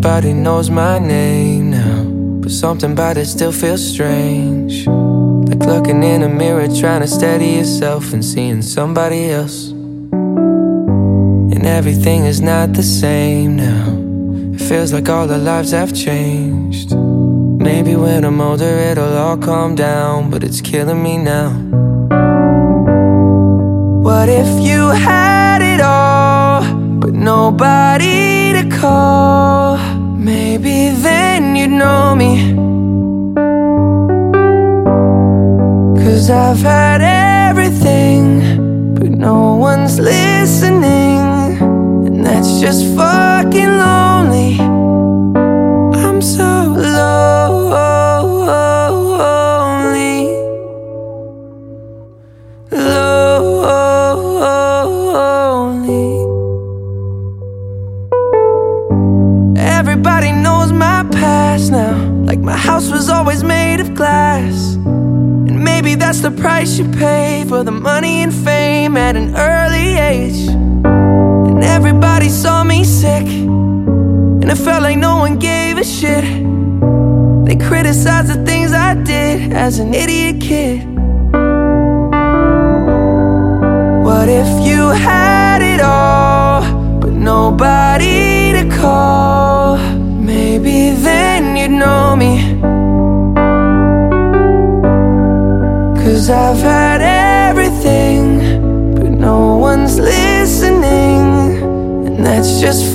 Everybody knows my name now, but something about it still feels strange. Like looking in a mirror, trying to steady yourself and seeing somebody else. And everything is not the same now. It feels like all our lives have changed. Maybe when I'm older it'll all calm down, but it's killing me now. What if you had it all, but nobody to call? Maybe then you'd know me. 'Cause I've had everything, but no one's listening, and that's just fucking lonely. I'm so lonely, lonely. Everybody knows my past now, like my house was always made of glass. And maybe that's the price you pay for the money and fame at an early age. And everybody saw me sick, and it felt like no one gave a shit. They criticized the things I did as an idiot kid. What if you had it all, but nobody to call? Maybe then you'd know me. 'Cause I've had everything, but no one's listening, and that's just